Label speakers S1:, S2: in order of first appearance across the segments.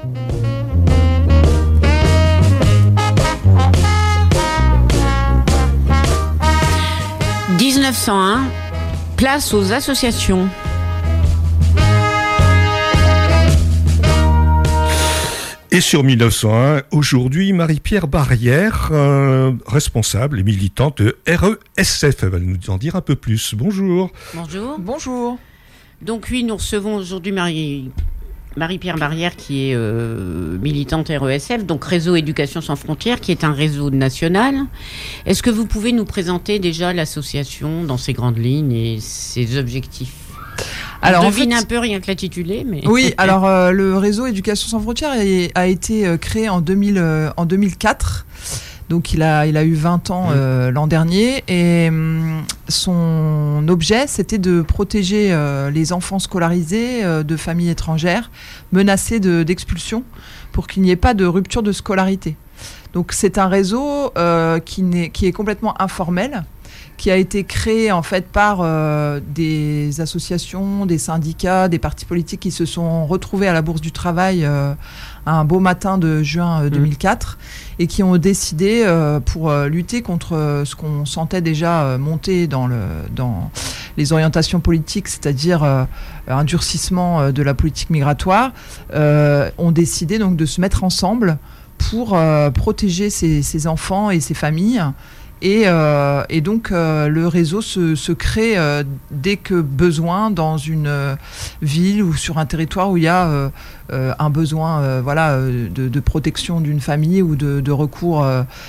S1: « 1901, place aux associations. »
S2: Et sur 1901, aujourd'hui, Marie-Pierre Barrière, responsable et militante de RESF. Elle va nous en dire un peu plus. Bonjour.
S1: Bonjour.
S3: Bonjour.
S1: Donc oui, nous recevons aujourd'hui Marie-Pierre Barrière, qui est militante RESF, donc Réseau Éducation Sans Frontières, qui est un réseau national. Est-ce que vous pouvez nous présenter déjà l'association dans ses grandes lignes et ses objectifs ? Alors, on devine un peu rien que l'intitulé, mais...
S3: Oui, alors le réseau Éducation Sans Frontières a été créé en 2004. Donc il a eu 20 ans l'an dernier, et son objet, c'était de protéger les enfants scolarisés de familles étrangères menacés d'expulsion, pour qu'il n'y ait pas de rupture de scolarité. Donc c'est un réseau qui est complètement informel, qui a été créé en fait par des associations, des syndicats, des partis politiques qui se sont retrouvés à la Bourse du Travail un beau matin de juin 2004 et qui ont décidé pour lutter contre ce qu'on sentait déjà monter dans les orientations politiques, c'est-à-dire un durcissement de la politique migratoire, ont décidé donc de se mettre ensemble pour protéger ces enfants et ces familles. Et donc le réseau se crée dès que besoin dans une ville ou sur un territoire où il y a un besoin de protection d'une famille ou de recours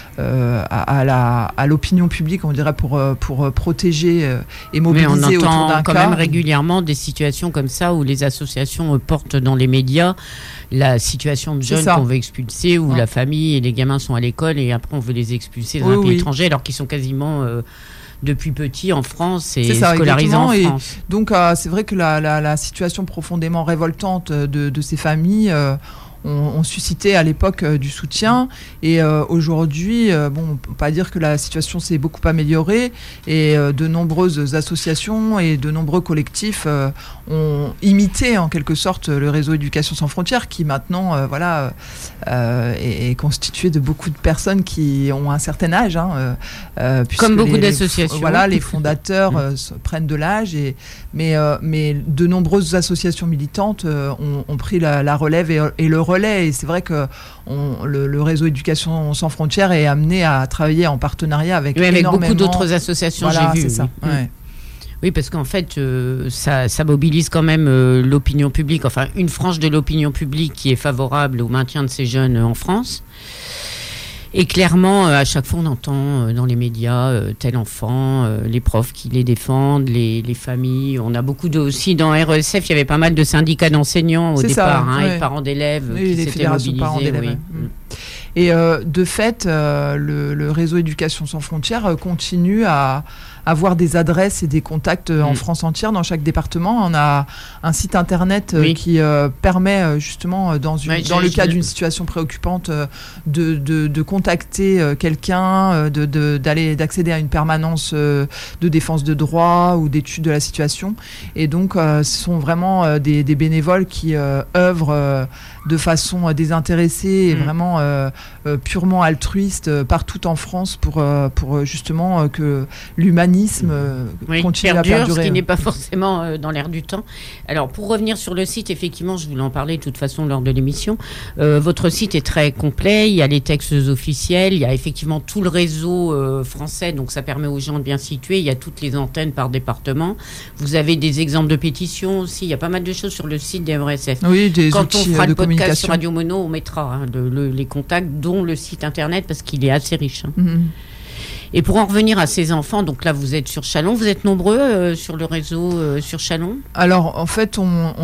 S3: à l'opinion publique, on dirait, pour protéger et mobiliser autour d'un cas.
S1: Mais on entend quand même régulièrement des situations comme ça où les associations portent dans les médias la situation de jeunes qu'on veut expulser, où la famille et les gamins sont à l'école et après on veut les expulser dans un pays étranger alors qu'ils sont quasiment depuis petits en France et scolarisés en France.
S3: Et donc c'est vrai que la situation profondément révoltante de ces familles ont suscité à l'époque du soutien, et aujourd'hui, on peut pas dire que la situation s'est beaucoup améliorée, et de nombreuses associations et de nombreux collectifs ont imité en quelque sorte le réseau Éducation Sans Frontières, qui maintenant est constitué de beaucoup de personnes qui ont un certain âge,
S1: comme beaucoup d'associations.
S3: Les fondateurs prennent de l'âge, mais de nombreuses associations militantes ont pris la relève et le relais. Et c'est vrai que le réseau Éducation Sans Frontières est amené à travailler en partenariat avec
S1: beaucoup d'autres associations, j'ai vu.
S3: C'est ça.
S1: Oui. Oui, parce qu'en fait, ça mobilise quand même l'opinion publique, enfin une frange de l'opinion publique qui est favorable au maintien de ces jeunes en France. Et clairement, à chaque fois, on entend dans les médias tel enfant, les profs qui les défendent, les familles. On a beaucoup aussi dans RESF, il y avait pas mal de syndicats d'enseignants au départ, et de parents d'élèves qui s'étaient mobilisés.
S3: Et de fait, le réseau Éducation Sans Frontières continue à avoir des adresses et des contacts en France entière, dans chaque département. On a un site internet qui permet justement, dans le cas d'une situation préoccupante, de contacter quelqu'un, d'accéder à une permanence de défense de droit ou d'étude de la situation. Et donc, ce sont vraiment des bénévoles qui œuvrent de façon désintéressée et vraiment purement altruiste partout en France pour justement que l'humanisme continue à perdurer.
S1: Ce qui n'est pas forcément dans l'air du temps. Alors, pour revenir sur le site, effectivement, je voulais en parler de toute façon lors de l'émission. Votre site est très complet, il y a les textes officiels, il y a effectivement tout le réseau français, donc ça permet aux gens de bien situer, il y a toutes les antennes par département. Vous avez des exemples de pétitions aussi, il y a pas mal de choses sur le site des RESF.
S3: Oui, des
S1: Quand
S3: outils
S1: on fera
S3: de
S1: le podcast
S3: communication
S1: sur Radio Mono, on mettra les contacts, dont le site internet, parce qu'il est assez riche. Et pour en revenir à ces enfants, donc là vous êtes sur Châlons, vous êtes nombreux sur le réseau sur Châlons ?
S3: Alors en fait,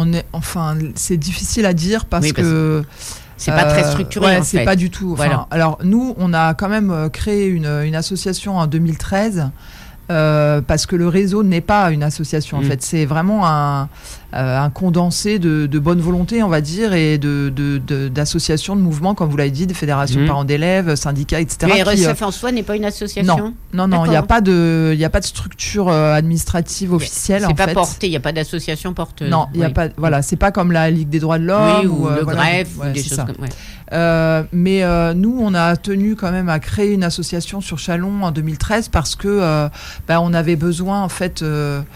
S3: c'est difficile à dire parce que
S1: c'est pas très structuré.
S3: C'est pas du tout. Alors nous, on a quand même créé une association en 2013 parce que le réseau n'est pas une association. En fait, c'est vraiment un condensé de bonne volonté, on va dire, et d'associations, de mouvements, comme vous l'avez dit, des fédérations de parents d'élèves, syndicats, etc.
S1: Mais RSF en soi n'est pas une association.
S3: Non, il n'y a pas de structure administrative officielle.
S1: C'est pas porté, il n'y a pas d'association porteuse.
S3: Non, il y a pas. Voilà, c'est pas comme la Ligue des droits de l'homme
S1: ou le Greffe, ou des choses comme.
S3: Mais nous, on a tenu quand même à créer une association sur Châlons en 2013 parce que on avait besoin en fait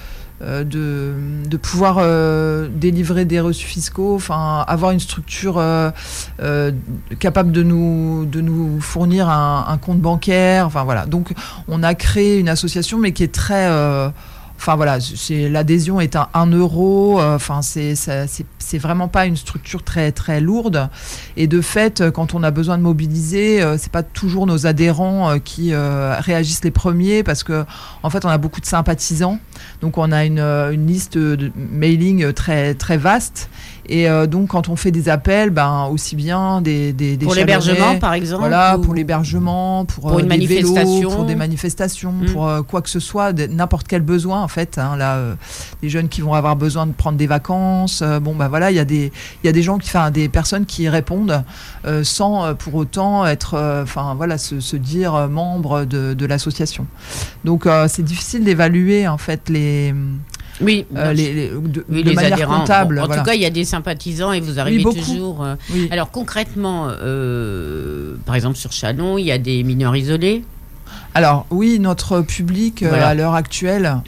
S3: de pouvoir délivrer des reçus fiscaux, enfin avoir une structure capable de nous fournir un compte bancaire. Enfin voilà, donc on a créé une association, mais qui est très enfin voilà, l'adhésion est à 1 euro. Enfin c'est vraiment pas une structure très très lourde. Et de fait, quand on a besoin de mobiliser, c'est pas toujours nos adhérents qui réagissent les premiers, parce que en fait on a beaucoup de sympathisants. Donc on a une liste de mailing très très vaste. Et donc quand on fait des appels, aussi bien des
S1: pour l'hébergement par exemple,
S3: voilà, pour l'hébergement, pour
S1: une
S3: manifestation, vélos, pour des manifestations, pour quoi que ce soit, n'importe quel besoin en fait. Les jeunes qui vont avoir besoin de prendre des vacances, voilà, il y a des gens des personnes qui répondent sans pour autant être, se dire membre de l'association. Donc c'est difficile d'évaluer en fait de manière
S1: adhérents.
S3: Comptable.
S1: En tout cas, il y a des sympathisants et vous arrivez toujours.
S3: Oui.
S1: Alors concrètement, par exemple sur Châlons, il y a des mineurs isolés.
S3: Alors oui, notre public à l'heure actuelle,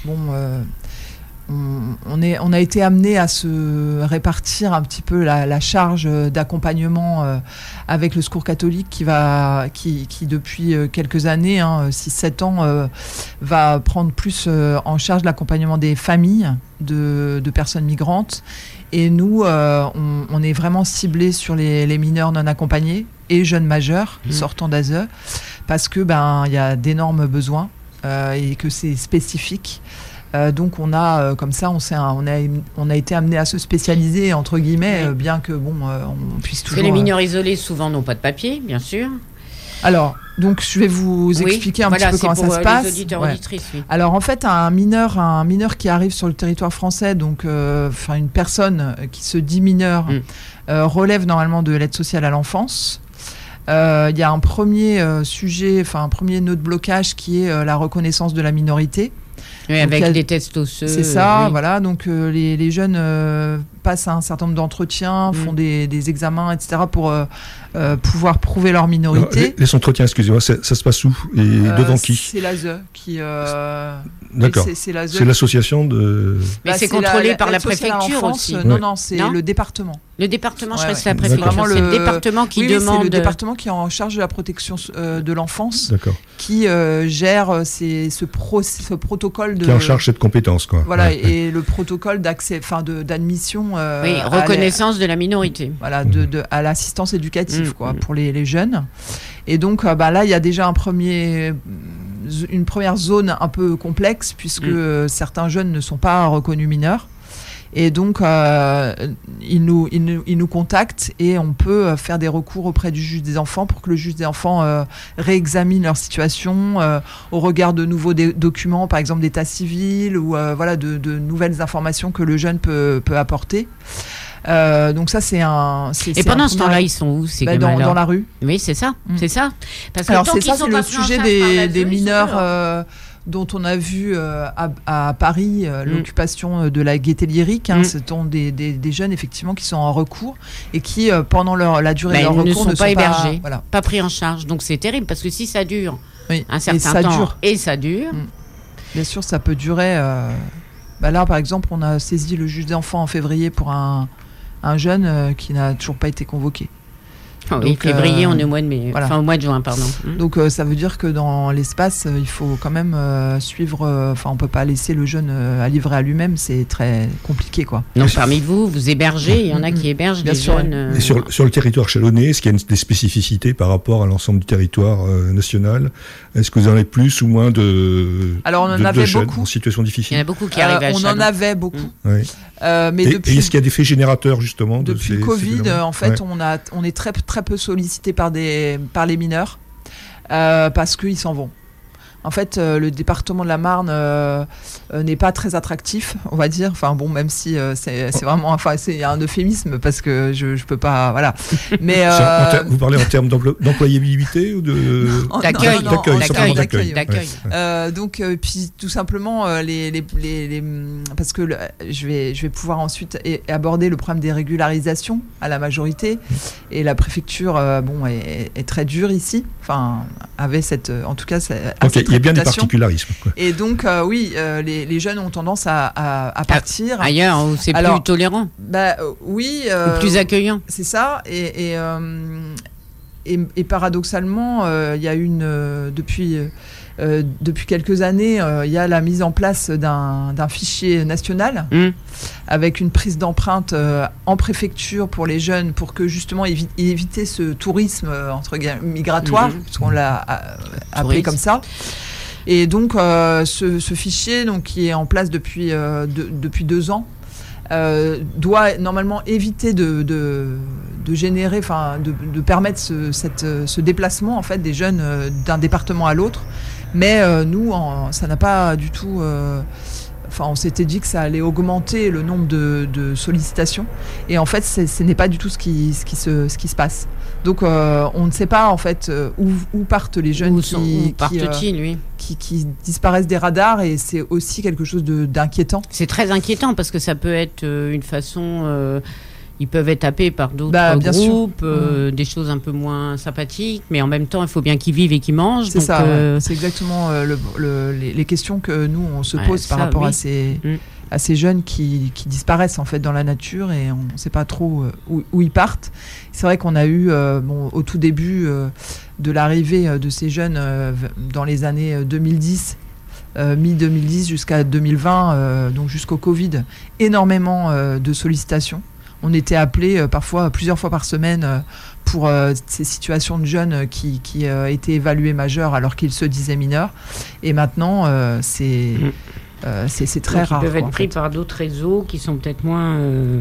S3: on a été amené à se répartir un petit peu la charge d'accompagnement avec le Secours catholique qui depuis quelques années, 6-7 ans, va prendre plus en charge l'accompagnement des familles de personnes migrantes. Et nous, on est vraiment ciblés sur les mineurs non accompagnés et jeunes majeurs sortant d'ASE, parce que il y a d'énormes besoins et que c'est spécifique. Donc on a comme ça on a été amené à se spécialiser entre guillemets, bien que on puisse toujours.
S1: Parce que les mineurs isolés souvent n'ont pas de papier, bien sûr.
S3: Alors donc je vais vous expliquer un petit peu comment ça se passe.
S1: Les auditeurs, auditrices, oui.
S3: Alors en fait un mineur qui arrive sur le territoire français, donc une personne qui se dit mineure, relève normalement de l'aide sociale à l'enfance. Il y a un premier sujet, un premier nœud de blocage qui est la reconnaissance de la minorité.
S1: Oui, avec des tests osseux.
S3: C'est ça, voilà. Donc les jeunes passent un certain nombre d'entretiens, font des examens, etc. pour pouvoir prouver leur minorité.
S2: Alors, les entretiens, excusez-moi, ça se passe où et devant qui?
S3: C'est l'ASE qui.
S2: D'accord.
S3: C'est l'ASE.
S2: C'est l'association de.
S1: Mais c'est contrôlé par la préfecture aussi.
S3: Non, c'est le département.
S1: Le département, je reste à la préfecture. C'est le département qui demande.
S3: C'est le département qui est en charge de la protection de l'enfance.
S2: D'accord.
S3: Qui gère ce protocole de.
S2: Qui est en charge cette compétence, quoi.
S3: Voilà, et le protocole d'accès, d'admission.
S1: Reconnaissance de la minorité.
S3: Voilà, à l'assistance éducative, quoi, pour les jeunes. Et donc, là, il y a déjà une première zone un peu complexe, puisque certains jeunes ne sont pas reconnus mineurs. Et donc, ils nous contactent et on peut faire des recours auprès du juge des enfants pour que le juge des enfants réexamine leur situation au regard de nouveaux documents, par exemple d'état civil ou de nouvelles informations que le jeune peut apporter. Donc ça
S1: et pendant ce temps-là ils sont où ces gamins-là
S3: dans la rue.
S1: Oui, c'est ça, c'est ça.
S3: Parce que c'est le sujet des mineurs dont on a vu à Paris l'occupation de la Gaîté Lyrique. Ce sont des jeunes effectivement qui sont en recours et qui pendant la durée de leur recours
S1: ne sont pas hébergés,
S3: pas,
S1: pas pris en charge. Donc c'est terrible parce que si ça dure un certain temps et ça dure.
S3: Bien sûr, ça peut durer. Là, par exemple, on a saisi le juge des enfants en février pour un jeune qui n'a toujours pas été convoqué.
S1: Donc, février, on est au mois de mai, au mois de juin, pardon.
S3: Donc ça veut dire que dans l'espace, il faut quand même suivre. On peut pas laisser le jeune à livrer à lui-même, c'est très compliqué, quoi.
S1: Donc parmi vous hébergez, il y en a qui hébergent des jeunes.
S2: Et sur le territoire chalonnais, est-ce qu'il y a des spécificités par rapport à l'ensemble du territoire national? Est-ce que vous en avez plus ou moins
S3: Alors on en avait
S2: jeunes
S3: beaucoup
S2: en situation difficile?
S1: Il y en a beaucoup qui arrivent à Chalon.
S3: On en avait beaucoup.
S2: Oui.
S3: Mais
S2: et est-ce qu'il y a des faits générateurs justement
S3: depuis le Covid, en fait, on est très très peu sollicité par les mineurs parce qu'ils s'en vont. En fait, le département de la Marne n'est pas très attractif, on va dire. Enfin bon, même si c'est vraiment, enfin c'est un euphémisme parce que je peux pas, voilà. Mais
S2: vous parlez en termes d'employabilité ou
S1: d'accueil,
S2: d'accueil.
S3: Donc puis tout simplement parce que je vais pouvoir ensuite aborder le problème des régularisations à la majorité, et la préfecture est très dure ici. Enfin avait en tout cas
S2: il y a bien des particularismes, quoi.
S3: Et donc les jeunes ont tendance à partir
S1: ailleurs où c'est plus tolérant.
S3: Oui.
S1: Ou plus accueillant.
S3: C'est ça. Et paradoxalement, il y a depuis quelques années, il y a la mise en place d'un fichier national avec une prise d'empreinte en préfecture pour les jeunes, pour que justement éviter ce tourisme entre guillemets migratoire, parce qu'on l'a appelé comme ça. Et donc ce fichier, donc, qui est en place depuis 2 ans, doit normalement éviter de générer, enfin de permettre ce déplacement en fait des jeunes d'un département à l'autre. Mais nous, ça n'a pas du tout. On s'était dit que ça allait augmenter le nombre de sollicitations, et en fait, ce n'est pas du tout ce qui se passe. Donc, on ne sait pas en fait où partent les jeunes qui disparaissent des radars, et c'est aussi quelque chose d'inquiétant.
S1: C'est très inquiétant parce que ça peut être une façon. Ils peuvent être happés par d'autres groupes, des choses un peu moins sympathiques, mais en même temps, il faut bien qu'ils vivent et qu'ils mangent.
S3: C'est ça, c'est exactement les questions que nous, on se pose par rapport à ces jeunes qui disparaissent en fait dans la nature, et on ne sait pas trop où ils partent. C'est vrai qu'on a eu, au tout début de l'arrivée de ces jeunes dans les années 2010, mi-2010 jusqu'à 2020, donc jusqu'au Covid, énormément de sollicitations. On était appelés parfois plusieurs fois par semaine pour ces situations de jeunes qui étaient évalués majeurs alors qu'ils se disaient mineurs. Et maintenant, c'est très rare.
S1: Ils peuvent être pris par d'autres réseaux qui sont peut-être moins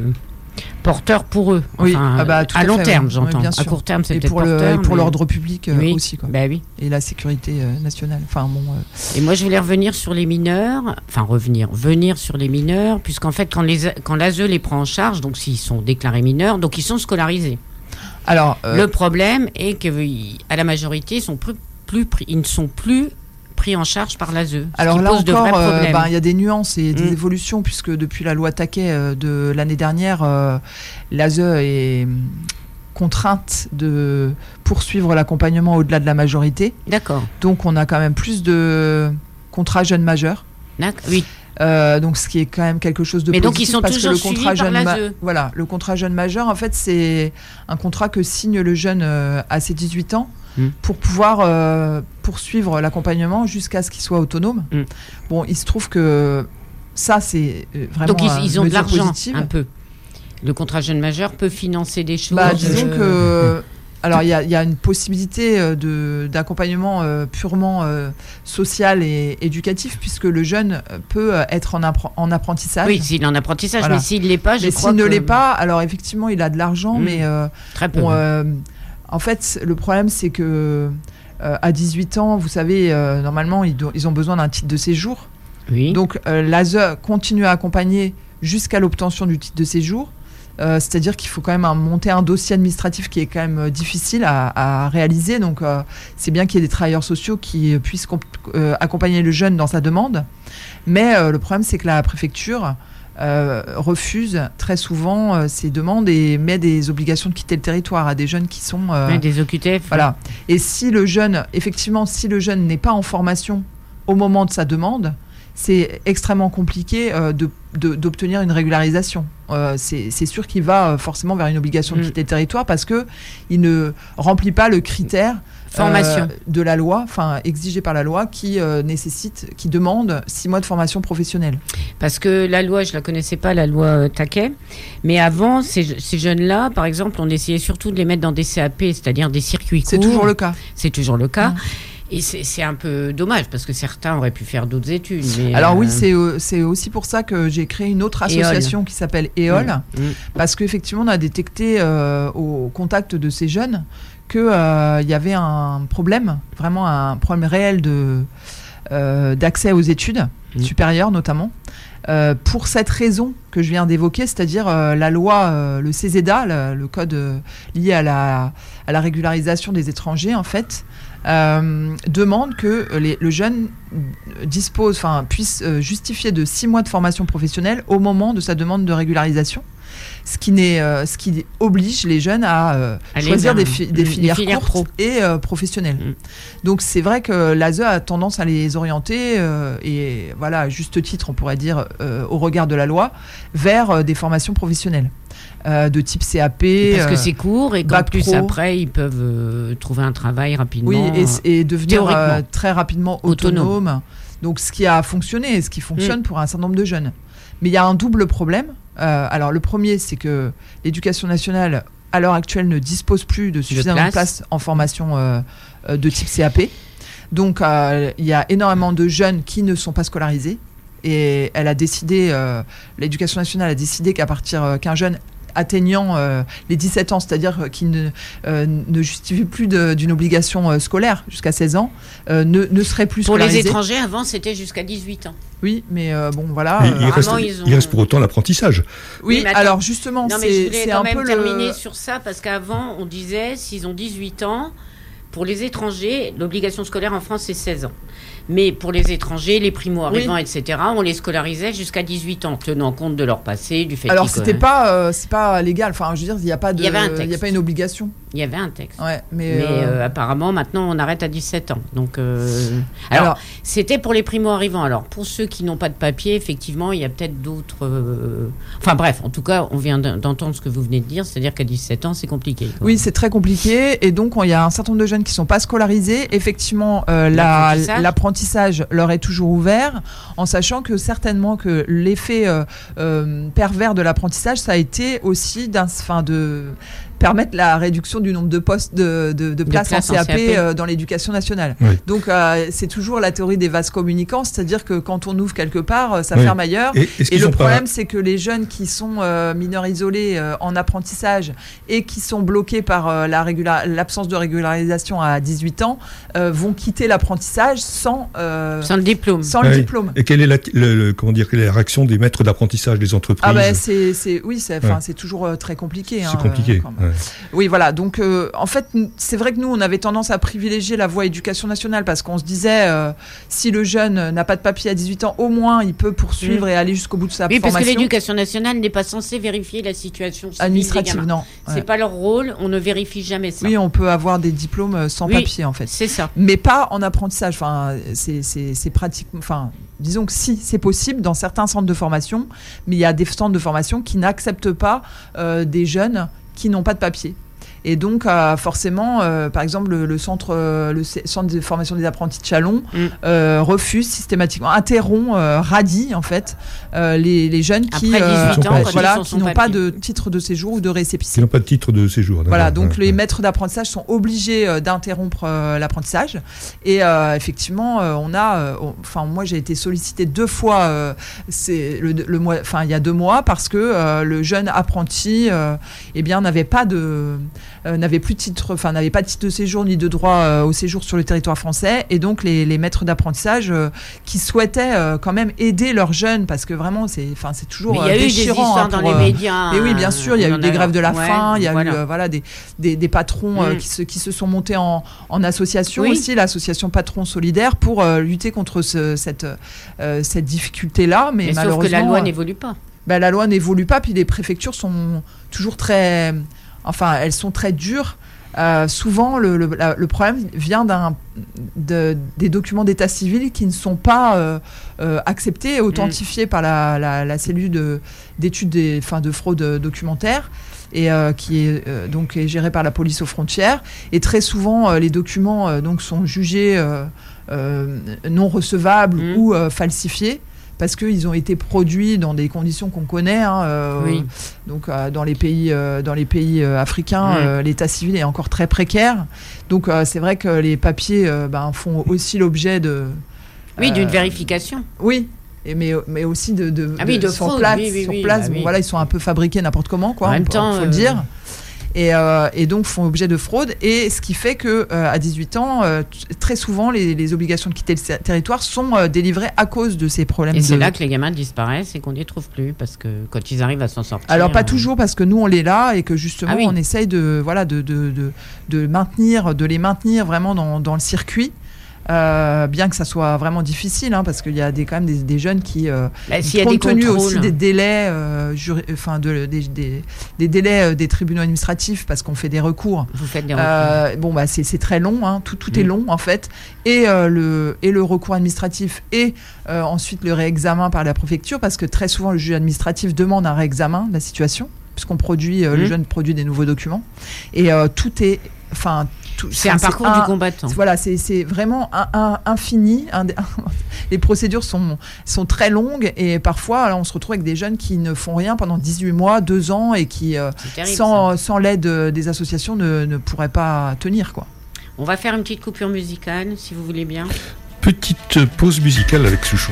S1: porteurs pour eux.
S3: Oui,
S1: à long terme, j'entends. À court terme, c'est peut-être porteur.
S3: Et pour l'ordre public aussi, quoi.
S1: Oui.
S3: Et la sécurité nationale.
S1: Et moi, je voulais revenir sur les mineurs. Venir sur les mineurs, puisqu'en fait, quand l'ASE les prend en charge, donc s'ils sont déclarés mineurs, donc ils sont scolarisés.
S3: Alors,
S1: le problème est qu'à la majorité, ils ne sont plus pris en charge par l'ASE.
S3: Alors là encore, il y a des nuances et des évolutions, puisque depuis la loi Taquet de l'année dernière, l'ASE est contrainte de poursuivre l'accompagnement au-delà de la majorité.
S1: D'accord.
S3: Donc on a quand même plus de contrats jeunes majeurs.
S1: Oui.
S3: Donc ce qui est quand même quelque chose de positif.
S1: Mais donc ils sont toujours suivis par l'ASE.
S3: Voilà, le contrat jeune majeur, en fait, c'est un contrat que signe le jeune à ses 18 ans pour pouvoir poursuivre l'accompagnement jusqu'à ce qu'il soit autonome. Bon, il se trouve que ça, c'est vraiment
S1: donc ils ont de l'argent
S3: positive.
S1: Un peu. Le contrat jeune majeur peut financer des choses.
S3: Disons que... Alors, il y a une possibilité d'accompagnement purement social et éducatif, puisque le jeune peut être en apprentissage.
S1: Oui, s'il est en apprentissage, voilà. Mais s'il ne l'est pas,
S3: je crois que... S'il ne l'est pas, alors effectivement, il a de l'argent, mais...
S1: Très peu.
S3: En fait, le problème, c'est que à 18 ans, vous savez, normalement, ils ont besoin d'un titre de séjour.
S1: Oui.
S3: Donc, l'ASE continue à accompagner jusqu'à l'obtention du titre de séjour. C'est-à-dire qu'il faut quand même monter un dossier administratif qui est quand même difficile à réaliser. Donc, c'est bien qu'il y ait des travailleurs sociaux qui puissent accompagner le jeune dans sa demande. Mais le problème, c'est que la préfecture refuse très souvent ces demandes et met des obligations de quitter le territoire à des jeunes qui sont...
S1: des OQTF.
S3: Voilà. Et si le jeune n'est pas en formation au moment de sa demande, c'est extrêmement compliqué d'obtenir une régularisation. C'est sûr qu'il va forcément vers une obligation de quitter le territoire parce qu'il ne remplit pas le critère de la loi, exigé par la loi, qui demande 6 mois de formation professionnelle.
S1: Parce que la loi, je ne la connaissais pas, la loi Taquet, mais avant, ces jeunes-là, par exemple, on essayait surtout de les mettre dans des CAP, c'est-à-dire des circuits courts.
S3: C'est toujours le cas.
S1: C'est toujours le cas. Et c'est un peu dommage parce que certains auraient pu faire d'autres études. Mais
S3: alors oui, c'est aussi pour ça que j'ai créé une autre association qui s'appelle EOL, parce qu'effectivement on a détecté au contact de ces jeunes qu'il y avait un problème, vraiment un problème réel d'accès aux études supérieures notamment. Pour cette raison que je viens d'évoquer, c'est-à-dire la loi, le CESEDA, le code lié à la régularisation des étrangers, en fait, demande que le jeune puisse justifier de 6 mois de formation professionnelle au moment de sa demande de régularisation. Ce qui oblige les jeunes à choisir des filières courtes et professionnelles. Donc c'est vrai que l'ASE a tendance à les orienter, et voilà, à juste titre, on pourrait dire, au regard de la loi, vers des formations professionnelles. De type CAP.
S1: Parce que c'est court et qu'en plus après, ils peuvent trouver un travail rapidement.
S3: Oui, et devenir très rapidement autonome. Donc ce qui a fonctionné et ce qui fonctionne pour un certain nombre de jeunes. Mais il y a un double problème. Alors le premier, c'est que l'éducation nationale, à l'heure actuelle, ne dispose plus de suffisamment de places en formation de type CAP. Donc il y a énormément de jeunes qui ne sont pas scolarisés. Et elle a décidé, l'éducation nationale a décidé qu'à partir qu'un jeune atteignant les 17 ans, c'est-à-dire qui ne justifie plus d'une obligation scolaire jusqu'à 16 ans, ne serait plus scolarisé.
S1: Pour les étrangers, avant, c'était jusqu'à 18 ans.
S3: Oui, mais bon, voilà.
S2: Il reste pour autant l'apprentissage.
S3: Oui, alors justement,
S1: non, mais je voulais quand même terminer sur ça, parce qu'avant, on disait, s'ils ont 18 ans, pour les étrangers, l'obligation scolaire en France, c'est 16 ans. Mais pour les étrangers, les primo-arrivants, etc., on les scolarisait jusqu'à 18 ans, tenant compte de leur passé, du fait
S3: qu'ils... Alors, c'est pas légal. Enfin, je veux dire, il n'y a pas une obligation.
S1: Il y avait un texte.
S3: Ouais, mais
S1: apparemment, maintenant, on arrête à 17 ans. Donc, alors, c'était pour les primo-arrivants. Alors, pour ceux qui n'ont pas de papier, effectivement, il y a peut-être d'autres... Enfin, bref, en tout cas, on vient d'entendre ce que vous venez de dire, c'est-à-dire qu'à 17 ans, c'est compliqué. Quoi.
S3: Oui, c'est très compliqué. Et donc, il y a un certain nombre de jeunes qui ne sont pas scolarisés. Effectivement, l'apprentissage leur est toujours ouvert, en sachant que certainement que l'effet pervers de l'apprentissage, ça a été aussi de permettre la réduction du nombre de postes de places en CAP dans l'éducation nationale. Oui. Donc c'est toujours la théorie des vases communicants, c'est-à-dire que quand on ouvre quelque part, ça ferme ailleurs. Et le problème, c'est que les jeunes qui sont mineurs isolés en apprentissage et qui sont bloqués par l'absence de régularisation à 18 ans vont quitter l'apprentissage sans
S1: le diplôme.
S3: Diplôme.
S2: Et quelle est la réaction des maîtres d'apprentissage des entreprises ?
S3: C'est toujours très compliqué.
S2: C'est compliqué.
S3: Oui, voilà. Donc, en fait, c'est vrai que nous, on avait tendance à privilégier la voie éducation nationale parce qu'on se disait, si le jeune n'a pas de papier à 18 ans, au moins, il peut poursuivre et aller jusqu'au bout de sa formation.
S1: Oui, parce que l'éducation nationale n'est pas censée vérifier la situation
S3: administrative. Non.
S1: C'est pas leur rôle. On ne vérifie jamais ça.
S3: Oui, on peut avoir des diplômes sans papier, en fait.
S1: C'est ça.
S3: Mais pas en apprentissage. Enfin, c'est pratique. Enfin, disons que si, c'est possible dans certains centres de formation, mais il y a des centres de formation qui n'acceptent pas des jeunes qui n'ont pas de papier. Et donc, forcément, par exemple, le centre de formation des apprentis de Châlons refuse systématiquement, interrompt, radie, en fait, les jeunes qui n'ont pas de titre de séjour ou de récépissé.
S2: Qui n'ont pas de titre de séjour.
S3: Voilà, donc les maîtres d'apprentissage sont obligés d'interrompre l'apprentissage. Et effectivement, moi, j'ai été sollicitée 2 fois il y a 2 mois, parce que le jeune apprenti n'avait plus de titre, n'avait pas de titre de séjour ni de droit au séjour sur le territoire français, et donc les maîtres d'apprentissage qui souhaitaient quand même aider leurs jeunes, parce que vraiment c'est toujours déchirant.
S1: Il y a eu des histoires dans les médias.
S3: Et oui, bien sûr, il y a eu des grèves de la faim, il y a eu des patrons qui se sont montés en association aussi, l'association Patrons Solidaires, pour lutter contre cette difficulté-là, mais malheureusement.
S1: Sauf que la loi n'évolue pas.
S3: La loi n'évolue pas, puis les préfectures sont toujours elles sont très dures. Souvent, le problème vient des documents d'état civil qui ne sont pas acceptés et authentifiés par la cellule d'études de fraude documentaire, et qui est donc gérée par la police aux frontières. Et très souvent, les documents sont jugés non recevables ou falsifiés, parce qu'ils ont été produits dans des conditions qu'on connaît. Donc, dans les pays africains, l'état civil est encore très précaire. Donc, c'est vrai que les papiers font aussi l'objet
S1: d'une vérification.
S3: Oui. Mais aussi sur
S1: fraude,
S3: place. Ils sont un peu fabriqués n'importe comment, quoi. En même temps, faut le dire. et donc font objet de fraude. Et ce qui fait que à 18 ans, très souvent, les obligations de quitter le territoire sont délivrées à cause de ces problèmes.
S1: Et c'est là que les gamins disparaissent et qu'on ne les trouve plus, parce que quand ils arrivent à s'en sortir...
S3: Alors pas toujours, parce que nous on les là et que justement on essaye de les maintenir vraiment dans le circuit. Bien que ça soit vraiment difficile, parce qu'il y a quand même des jeunes qui, compte tenu aussi des délais, des délais des tribunaux administratifs, parce qu'on fait des recours.
S1: Vous faites des recours.
S3: C'est très long, tout est long en fait, et le recours administratif et ensuite le réexamen par la préfecture, parce que très souvent le juge administratif demande un réexamen de la situation, puisqu'on produit, le jeune produit des nouveaux documents, et tout est,
S1: c'est un parcours du combattant.
S3: Voilà, c'est vraiment infini. Les procédures sont très longues et parfois, on se retrouve avec des jeunes qui ne font rien pendant 18 mois, 2 ans et qui, terrible, sans l'aide des associations, ne pourraient pas tenir, quoi.
S1: On va faire une petite coupure musicale, si vous voulez bien.
S2: Petite pause musicale avec Souchon.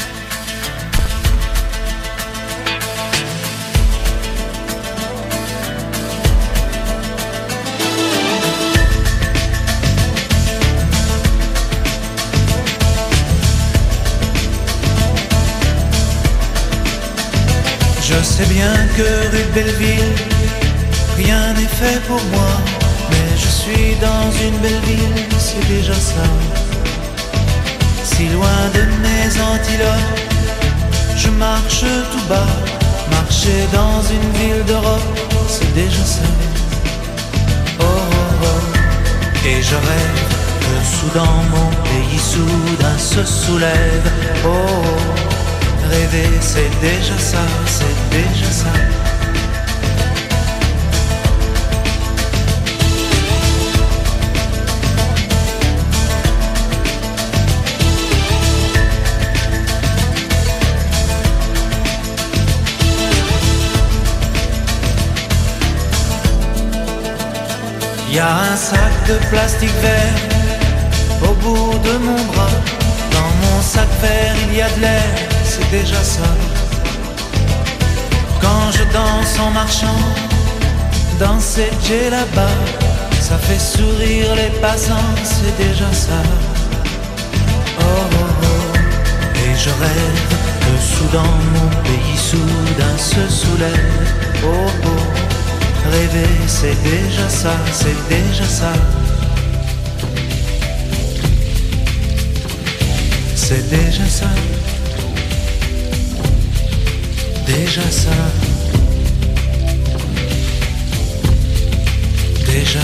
S4: Je sais bien que rue de Belleville, rien n'est fait pour moi, mais je suis dans une belle ville, c'est déjà ça. Si loin de mes antilopes, je marche tout bas, marcher dans une ville d'Europe, c'est déjà ça. Oh, oh, oh. Et je rêve que soudain mon pays soudain se soulève. Oh, oh. Rêver, c'est déjà ça, c'est déjà ça. Il y a un sac de plastique vert au bout de mon bras. Dans mon sac vert, il y a de l'air, c'est déjà ça. Quand je danse en marchant dans cette j'ai là-bas, ça fait sourire les passants, c'est déjà ça. Oh, oh, oh. Et je rêve que soudain mon pays soudain se soulève. Oh, oh. Rêver, c'est déjà ça, c'est déjà ça. C'est déjà ça. Déjà ça. Déjà.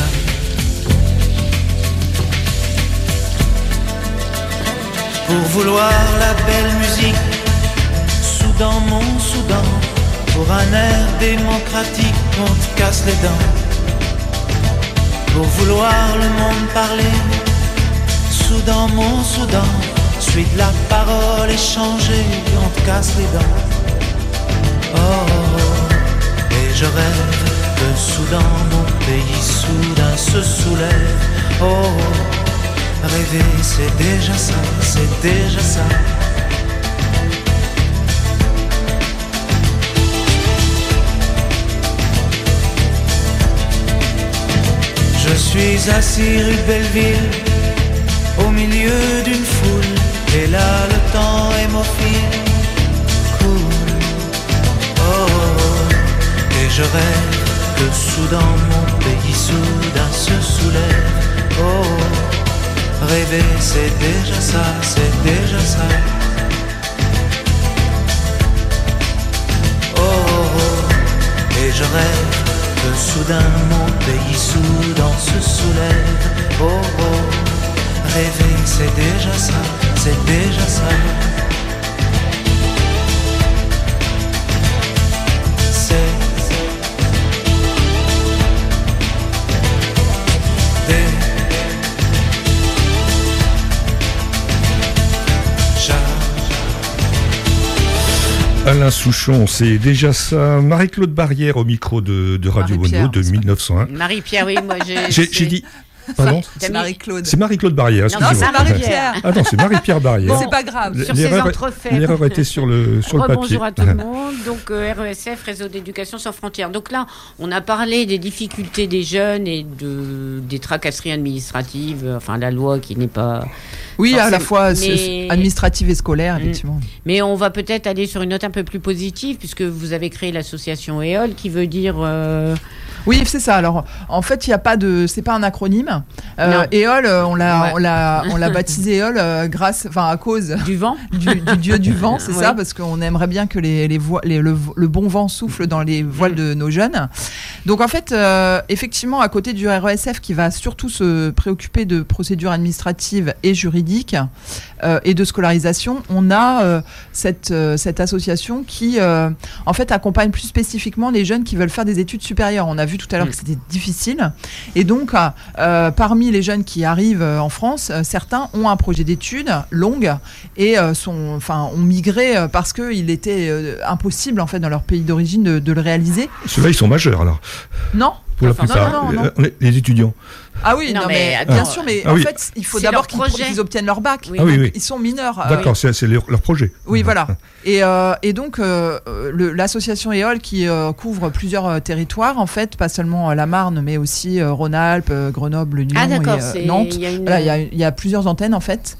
S4: Pour vouloir la belle musique, Soudan, mon Soudan, pour un air démocratique, on te casse les dents. Pour vouloir le monde parler, Soudan, mon Soudan, suite la parole échangée, on te casse les dents. Oh, oh, oh. Et je rêve que soudain mon pays soudain se soulève. Oh, oh. Rêver, c'est déjà ça, c'est déjà ça. Je suis assis rue de Belleville, au milieu d'une foule, et là le temps hémophile coule. Oh, oh, oh. Et je rêve que soudain mon pays soudain se soulève. Oh, oh. Rêver c'est déjà ça, c'est déjà ça. Oh, oh, oh. Et je rêve que soudain mon pays soudain se soulève. Oh, oh. Rêver c'est déjà ça, c'est déjà ça.
S2: Alain Souchon, c'est déjà ça. Marie-Claude Barrière au micro de Radio Bono de 1901.
S1: Marie-Pierre, oui, moi
S2: j'ai dit. Pardon ?
S3: C'est Marie-Claude.
S2: C'est Marie-Claude Barrière.
S1: Non,
S3: Non, c'est Marie-Pierre.
S2: Ah non, c'est Marie-Pierre Barrière.
S3: Bon, c'est pas grave.
S1: Sur ces entrefaits.
S2: L'erreur était sur le papier.
S1: Bonjour à tout le monde. Donc RESF, Réseau d'éducation sans frontières. Donc là, on a parlé des difficultés des jeunes et des tracasseries administratives. Enfin, la loi qui n'est pas.
S3: Oui, à la fois
S1: mais...
S3: administrative et scolaire, effectivement.
S1: Mais on va peut-être aller sur une note un peu plus positive, puisque vous avez créé l'association EOL, qui veut dire...
S3: Oui, c'est ça. Alors, en fait, il y a pas de, c'est pas un acronyme. EOL, on l'a baptisé EOL à cause
S1: du vent,
S3: du dieu du vent, c'est ça, parce qu'on aimerait bien que le bon vent souffle dans les voiles de nos jeunes. Donc, en fait, effectivement, à côté du RESF qui va surtout se préoccuper de procédures administratives et juridiques et de scolarisation, on a cette association qui, en fait, accompagne plus spécifiquement les jeunes qui veulent faire des études supérieures. On a vu tout à l'heure que c'était difficile. Et donc, parmi les jeunes qui arrivent en France, certains ont un projet d'études longue et ont migré parce qu'il était impossible, en fait, dans leur pays d'origine de le réaliser.
S2: Ceux-là, ils sont majeurs, alors.
S3: Non.
S2: Pour la plupart. Non. Les étudiants.
S3: Ah oui, mais bien sûr, mais en fait, il faut d'abord qu'ils obtiennent leur bac.
S2: Oui. Oui.
S3: Ils sont mineurs.
S2: D'accord, c'est leur projet.
S3: Oui, voilà. Et donc, l'association EOL qui couvre plusieurs territoires, en fait, pas seulement la Marne, mais aussi Rhône-Alpes, Grenoble, Lyon et Nantes. Il y a plusieurs antennes, en fait.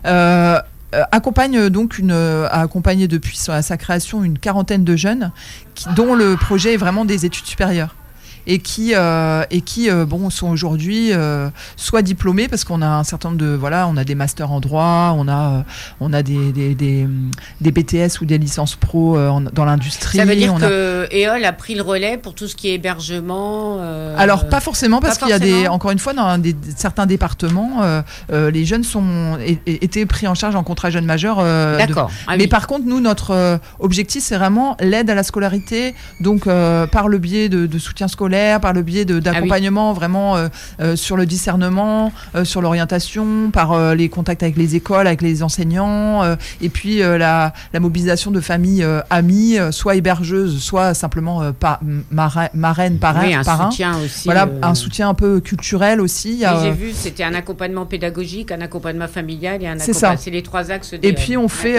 S3: Accompagne donc a accompagné depuis sa création une quarantaine de jeunes dont le projet est vraiment des études supérieures. Et qui sont aujourd'hui soit diplômés parce qu'on a un certain nombre on a des masters en droit, on a des BTS ou des licences pro dans l'industrie.
S1: Ça veut dire que EOL a pris le relais pour tout ce qui est hébergement.
S3: Alors pas forcément parce qu'il y a encore une fois dans certains départements les jeunes étaient pris en charge en contrat jeune majeur.
S1: D'accord.
S3: Mais par contre nous notre objectif c'est vraiment l'aide à la scolarité, donc par le biais de soutien scolaire, par le biais d'accompagnement vraiment sur le discernement, sur l'orientation, par les contacts avec les écoles, avec les enseignants, et puis la mobilisation de familles amies, soit hébergeuses, soit simplement marraines, parrains.
S1: Soutien aussi.
S3: Voilà, un soutien un peu culturel aussi.
S1: J'ai vu, c'était un accompagnement pédagogique, un accompagnement familial et un accompagnement. C'est les trois axes.
S3: Et puis on fait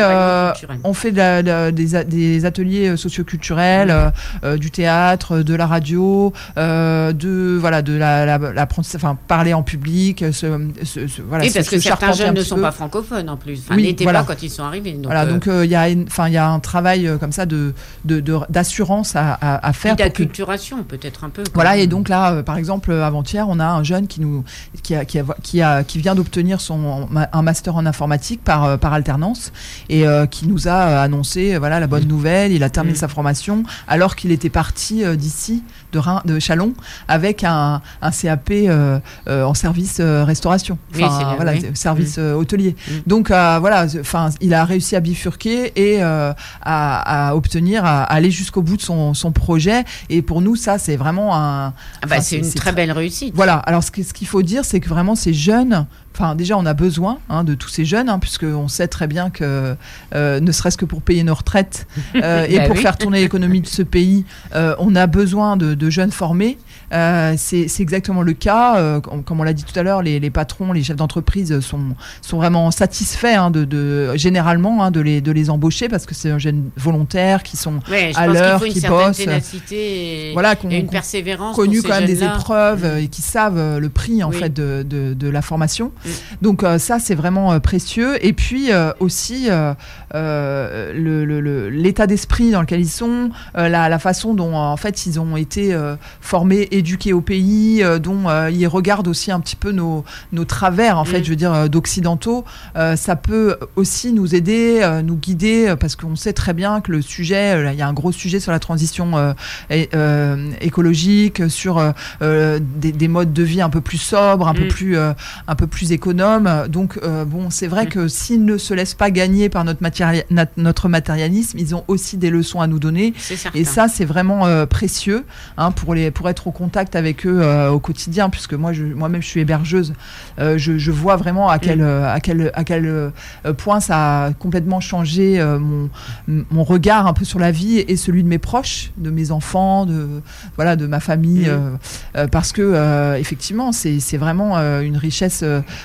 S3: des ateliers socioculturels, du théâtre, de la radio. Parler en public,
S1: parce que certains jeunes ne sont pas francophones en plus, n'étaient pas quand ils sont arrivés.
S3: Donc il y a un travail comme ça d'assurance à faire.
S1: Et d'acculturation peut-être un peu.
S3: Voilà, et donc là, par exemple, avant-hier, on a un jeune qui vient d'obtenir un master en informatique par alternance et qui nous a annoncé la bonne nouvelle. Il a terminé sa formation alors qu'il était parti d'ici de Chalon avec un CAP en service restauration, service hôtelier. Donc il a réussi à bifurquer et à obtenir, à aller jusqu'au bout de son projet. Et pour nous, ça c'est vraiment
S1: c'est une très belle réussite.
S3: Voilà. Alors ce qu'il faut dire, c'est que vraiment ces jeunes. Déjà, on a besoin de tous ces jeunes, puisqu'on sait très bien que, ne serait-ce que pour payer nos retraites et pour faire tourner l'économie de ce pays, on a besoin de jeunes formés. C'est exactement le cas. Comme on l'a dit tout à l'heure, les patrons, les chefs d'entreprise sont vraiment satisfaits généralement de les embaucher parce que c'est un jeune volontaire qui sont à l'heure, qui bossent.
S1: Ténacité et une persévérance.
S3: Connus quand même des épreuves et qui savent le prix fait de la formation. Donc ça c'est vraiment précieux. Et puis aussi l'état d'esprit dans lequel ils sont, la façon dont en fait ils ont été formés, éduqués au pays, dont ils regardent aussi un petit peu nos travers en fait, je veux dire d'occidentaux. Ça peut aussi nous aider, nous guider, parce qu'on sait très bien que le sujet, il y a un gros sujet sur la transition écologique, sur des modes de vie un peu plus sobres, un peu plus économes. Donc, c'est vrai que s'ils ne se laissent pas gagner par notre matérialisme, ils ont aussi des leçons à nous donner. Et ça, c'est vraiment précieux pour être au contact avec eux au quotidien, puisque moi-même, je suis hébergeuse. Je vois vraiment à quel point ça a complètement changé mon regard un peu sur la vie et celui de mes proches, de mes enfants, de ma famille, parce que effectivement, c'est vraiment une richesse.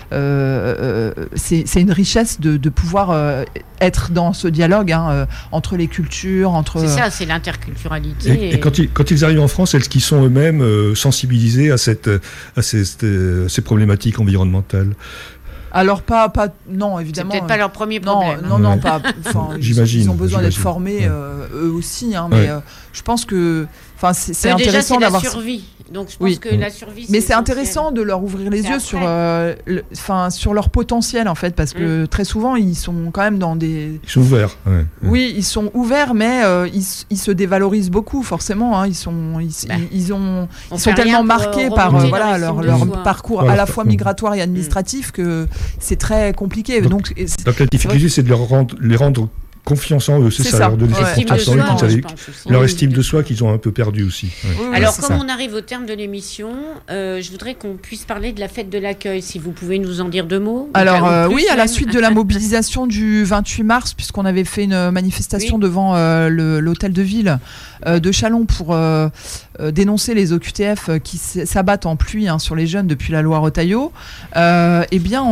S3: C'est une richesse de pouvoir être dans ce dialogue entre les cultures,
S1: C'est ça, c'est l'interculturalité.
S2: Et quand ils arrivent en France, est-ce qu'ils sont eux-mêmes sensibilisés à ces problématiques environnementales?
S3: Alors non, évidemment.
S1: C'est peut-être pas leur premier problème.
S3: Non, pas.
S2: J'imagine.
S3: Ils ont besoin d'être formés eux aussi, mais je pense que, c'est intéressant
S1: déjà,
S3: d'avoir.
S1: La survie. Donc je pense que la survie.
S3: Mais c'est intéressant de leur ouvrir les yeux sur leur potentiel en fait, parce que très souvent ils sont quand même dans des.
S2: Ils sont ouverts.
S3: Oui, ils sont ouverts, mais ils se dévalorisent beaucoup forcément. Ils sont tellement marqués par leur parcours à la fois migratoire et administratif que c'est très compliqué. Donc
S2: la difficulté, c'est de les rendre confiance en eux, c'est ça, leur donner cette confiance en eux, leur estime de soi qu'ils ont un peu perdu aussi.
S1: Alors, comme on arrive au terme de l'émission, je voudrais qu'on puisse parler de la fête de l'accueil, si vous pouvez nous en dire 2 mots.
S3: Alors, à la suite de la mobilisation du 28 mars, puisqu'on avait fait une manifestation devant l'hôtel de ville de Châlons pour dénoncer les OQTF qui s'abattent en pluie sur les jeunes depuis la loi Retailleau, eh bien,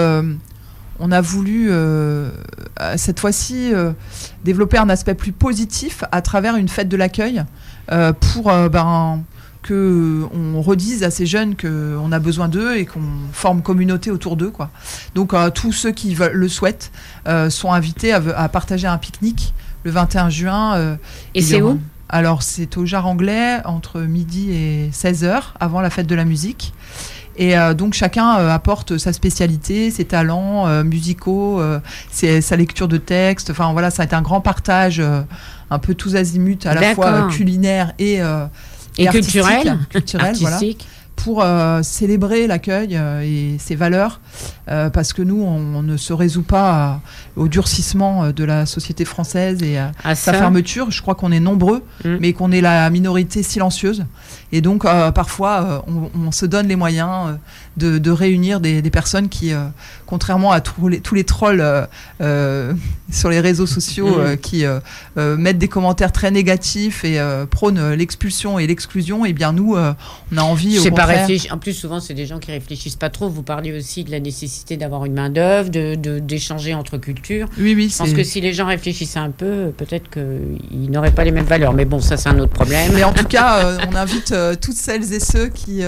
S3: on a voulu, cette fois-ci, développer un aspect plus positif à travers une fête de l'accueil pour qu'on redise à ces jeunes qu'on a besoin d'eux et qu'on forme communauté autour d'eux, quoi. Donc, tous ceux qui le souhaitent sont invités à partager un pique-nique le 21 juin.
S1: Et c'est où ?
S3: Alors, c'est au Jard Anglais, entre midi et 16h, avant la fête de la musique. Et donc chacun apporte sa spécialité, ses talents musicaux, sa lecture de texte. Enfin voilà, ça a été un grand partage, un peu tous azimuts, à la fois culinaire et
S1: culturel,
S3: voilà, pour célébrer l'accueil et ses valeurs, parce que nous, on ne se résout pas au durcissement de la société française et à sa fermeture. Je crois qu'on est nombreux, mais qu'on est la minorité silencieuse. Et donc, parfois, on se donne les moyens de réunir des personnes qui, contrairement à tous les trolls sur les réseaux sociaux qui mettent des commentaires très négatifs et prônent l'expulsion et l'exclusion, eh bien nous, on a envie au contraire...
S1: En plus, souvent, c'est des gens qui réfléchissent pas trop. Vous parlez aussi de la nécessité d'avoir une main-d'œuvre, d'échanger entre cultures.
S3: Oui,
S1: je pense que si les gens réfléchissaient un peu, peut-être qu'ils n'auraient pas les mêmes valeurs. Mais bon, ça, c'est un autre problème.
S3: Mais en tout cas, on invite toutes celles et ceux qui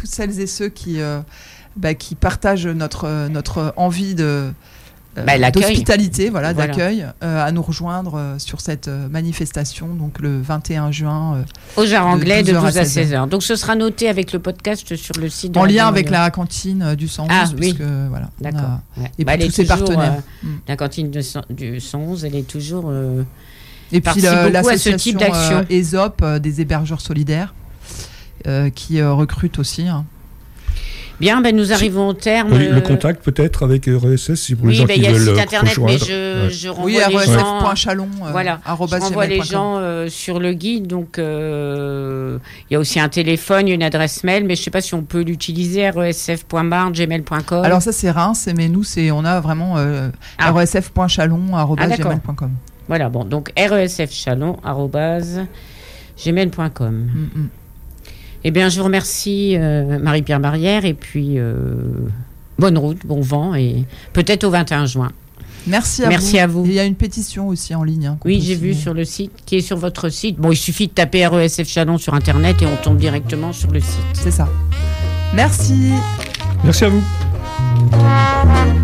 S3: partagent notre envie d'hospitalité, d'accueil, à nous rejoindre sur cette manifestation, donc le 21 juin.
S1: Au Jard Anglais de 12 à 16h. Donc ce sera noté avec le podcast sur le site de
S3: en lien avec la cantine du 111.
S1: Ah oui,
S3: voilà.
S1: D'accord.
S3: Et puis tous ses partenaires.
S1: La cantine du 111, elle est toujours...
S3: et puis l'association ESOP, des hébergeurs solidaires, qui recrute aussi.
S1: Bien, nous arrivons au terme.
S2: Le contact peut-être avec RESS, si pour les gens qui veulent rejoindre. Oui, il y a le site internet, mais
S1: je renvoie les gens...
S3: RESF.chalon,
S1: je renvoie les gens sur le guide. Donc, il y a aussi un téléphone, une adresse mail, mais je ne sais pas si on peut l'utiliser, resf.bar@gmail.com.
S3: Alors ça, c'est Reims, mais nous, on a vraiment resf.chalon@gmail.com.
S1: Voilà, bon, donc resfchalon@gmail.com. Eh bien, je vous remercie, Marie-Pierre Barrière, et puis bonne route, bon vent, et peut-être au 21 juin.
S3: Merci à vous. Il y a une pétition aussi en ligne.
S1: Oui, j'ai vu sur le site, qui est sur votre site. Bon, il suffit de taper RESF Chalon sur Internet et on tombe directement sur le site.
S3: C'est ça. Merci.
S2: Merci à vous.